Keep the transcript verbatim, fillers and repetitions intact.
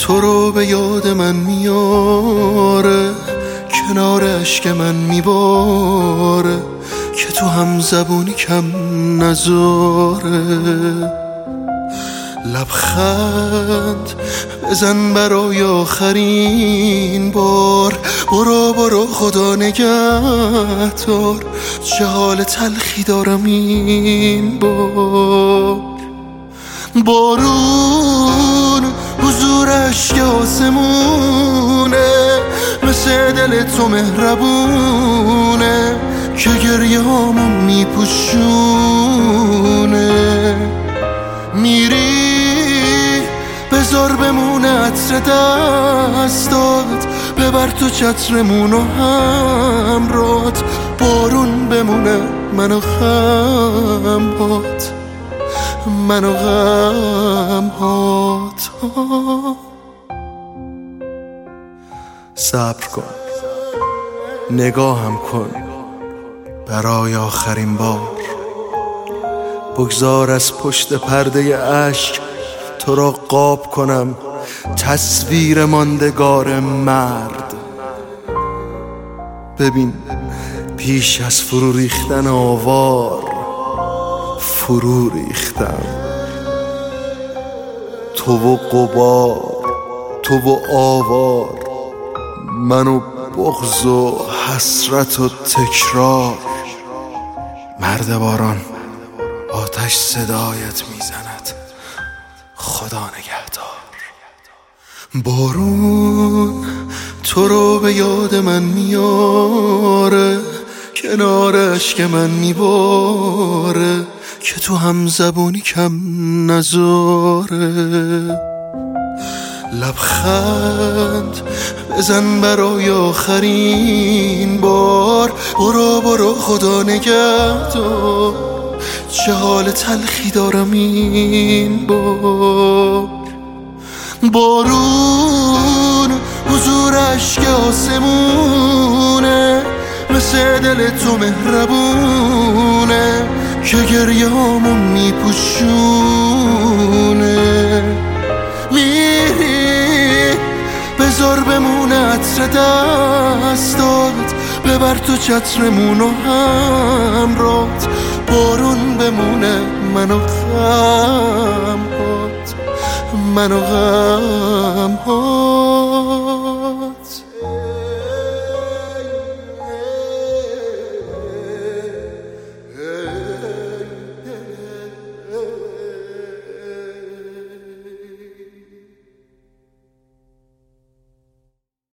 تو رو به یاد من میاره، کنار اشک من میباره که تو هم زبونی کم نذاره. لبخند بزن برای آخرین بار، برو برو خدا نگهدار، چه حال تلخی دارم این بار. بارون حضورش که آسمونه، مثل دل تو مهربونه که گریه هامو میپوشونه. میری بذار بمونه عطر دستات، ببر تو چترمونو همرات، بارون بمونه منو غمهات، منو غمهات. صبر کن، نگاهم کن برای آخرین بار، بگذار از پشت پرده اشک تو را قاب کنم تصویر ماندگار مرد. ببین پیش از فرو ریختن آوار فرو ریختم، تو و غبار، تو و آوار، من و بغض و حسرت و تکرار. مرد باران آتش صدایت میزند، خدا نگهدار. بارون تو رو به یاد من میاره، کنار اشک من میباره که تو هم زبونی کم نذاره. لبخند بزن برای آخرین بار، برو برو خدا نگهدار، چه حال تلخی دارم این بار. بارون حضورش که آسمونه، مثل دل تو مهربونه که گریه هامو میپوشونه. میری بذار بمونه عطر دستات، ببر تو چترمونو همرات، بارون بمونه منو غمهات، منو غمهات.